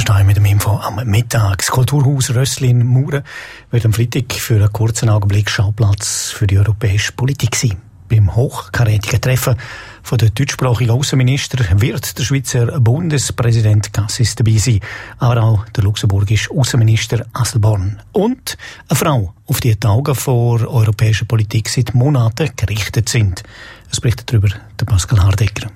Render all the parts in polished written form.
Stein mit dem Info am Mittag. Das Kulturhaus Rösslin-Mauren wird am Freitag für einen kurzen Augenblick Schauplatz für die europäische Politik sein. Beim hochkarätigen Treffen von der deutschsprachigen Außenminister wird der Schweizer Bundespräsident Cassis dabei sein, aber auch der luxemburgische Außenminister Asselborn. Und eine Frau, auf die die Augen vor europäischer Politik seit Monaten gerichtet sind. Es berichtet darüber der Pascal Hardecker.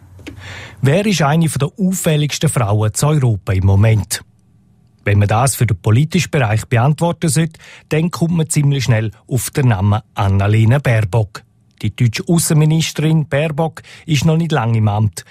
Wer ist eine der auffälligsten Frauen zu Europa im Moment? Wenn man das für den politischen Bereich beantworten sollte, dann kommt man ziemlich schnell auf den Namen Annalena Baerbock. Die deutsche Außenministerin Baerbock ist noch nicht lange im Amt,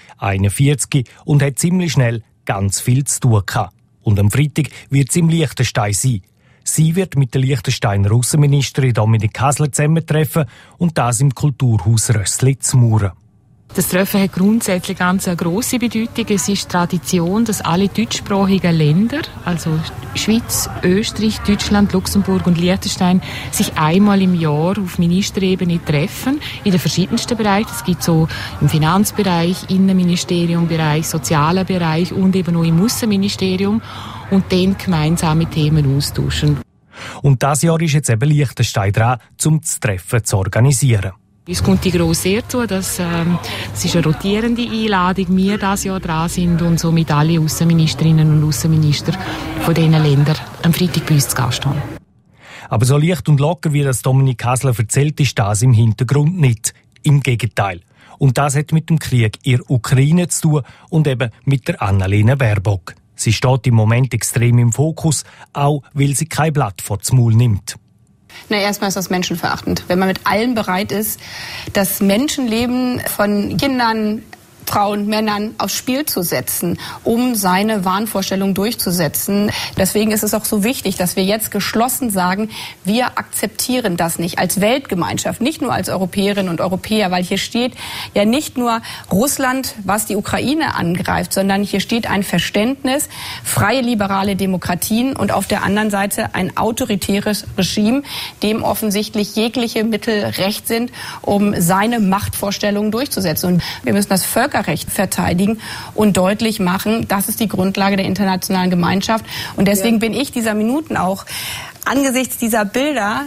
41, und hat ziemlich schnell ganz viel zu tun gehabt. Und am Freitag wird sie im Liechtenstein sein. Sie wird mit der Liechtensteiner Außenministerin Dominik Hasler zusammentreffen und das im Kulturhaus Rössli-Mauren. Das Treffen hat grundsätzlich ganz eine grosse Bedeutung. Es ist Tradition, dass alle deutschsprachigen Länder, also Schweiz, Österreich, Deutschland, Luxemburg und Liechtenstein, sich einmal im Jahr auf Ministerebene treffen, in den verschiedensten Bereichen. Es gibt so im Finanzbereich, Innenministeriumbereich, sozialen Bereich und eben auch im Aussenministerium und dann gemeinsame Themen austauschen. Und dieses Jahr ist jetzt eben Liechtenstein dran, um das Treffen zu organisieren. Uns kommt die gross sehr zu, das ist eine rotierende Einladung, wir dieses Jahr dran sind und somit alle Außenministerinnen und Außenminister von diesen Ländern am Freitag bei uns zu Gast haben. Aber so leicht und locker, wie das Dominik Hasler erzählt, ist das im Hintergrund nicht. Im Gegenteil. Und das hat mit dem Krieg in der Ukraine zu tun und eben mit der Annalena Baerbock. Sie steht im Moment extrem im Fokus, auch weil sie kein Blatt vor den Maul nimmt. Na, erstmal ist das menschenverachtend. Wenn man mit allem bereit ist, das Menschenleben von Kindern, Frauen, Männern aufs Spiel zu setzen, um seine Wahnvorstellung durchzusetzen. Deswegen ist es auch so wichtig, dass wir jetzt geschlossen sagen, wir akzeptieren das nicht als Weltgemeinschaft, nicht nur als Europäerinnen und Europäer, weil hier steht ja nicht nur Russland, was die Ukraine angreift, sondern hier steht ein Verständnis, freie liberale Demokratien und auf der anderen Seite ein autoritäres Regime, dem offensichtlich jegliche Mittel recht sind, um seine Machtvorstellungen durchzusetzen. Und wir müssen das Völkerrecht verteidigen und deutlich machen, das ist die Grundlage der internationalen Gemeinschaft. Und deswegen bin ich dieser Minuten auch angesichts dieser Bilder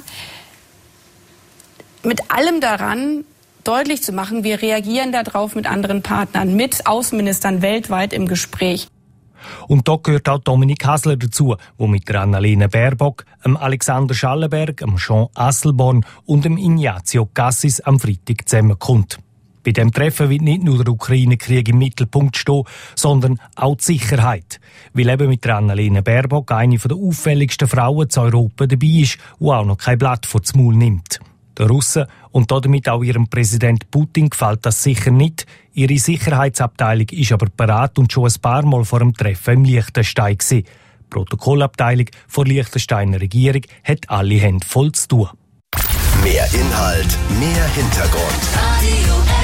mit allem daran, deutlich zu machen, wir reagieren darauf mit anderen Partnern, mit Außenministern weltweit im Gespräch. Und da gehört auch Dominik Hasler dazu, der mit der Annalena Baerbock, dem Alexander Schallenberg, dem Jean Asselborn und dem Ignazio Cassis am Freitag zusammenkommt. Bei diesem Treffen wird nicht nur der Ukraine-Krieg im Mittelpunkt stehen, sondern auch die Sicherheit. Weil eben mit der Annalena Baerbock eine der auffälligsten Frauen zu Europa dabei ist, die auch noch kein Blatt vor den Maul nimmt. Den Russen und damit auch ihrem Präsident Putin gefällt das sicher nicht. Ihre Sicherheitsabteilung ist aber bereit und schon ein paar Mal vor dem Treffen im Liechtenstein gewesen. Die Protokollabteilung der Liechtensteiner Regierung hat alle Hände voll zu tun. Mehr Inhalt, mehr Hintergrund. Radio